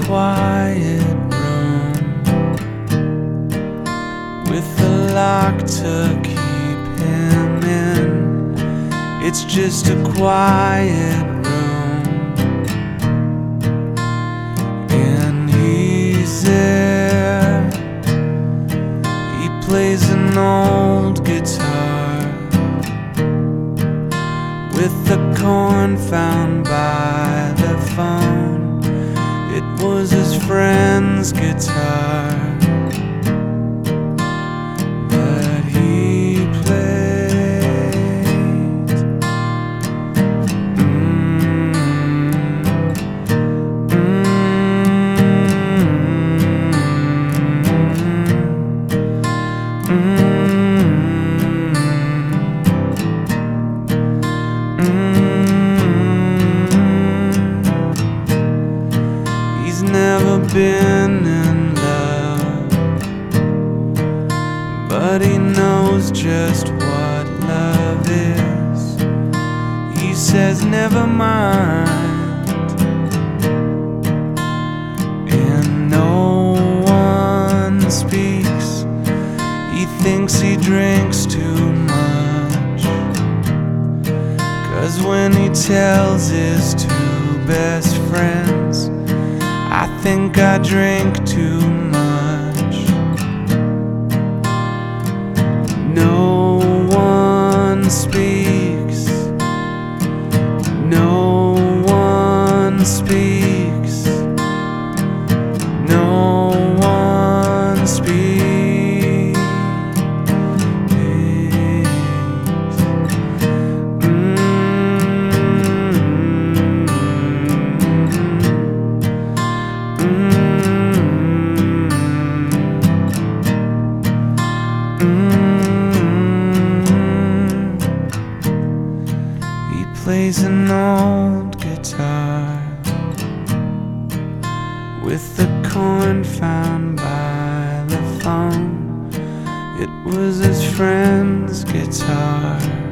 quiet room with a lock to keep him in. It's just a quiet room, and he's there. He plays an old guitar with the corn found by the phone. It was his friend's guitar that he played. He's never been in love, but he knows just what love is. He says never mind, and no one speaks. He thinks he drinks too much, 'cause when he tells his two best friends, I think I drink too much. No one speaks. No one speaks. No one speaks. He plays an old guitar with the corn found by the phone. It was his friend's guitar.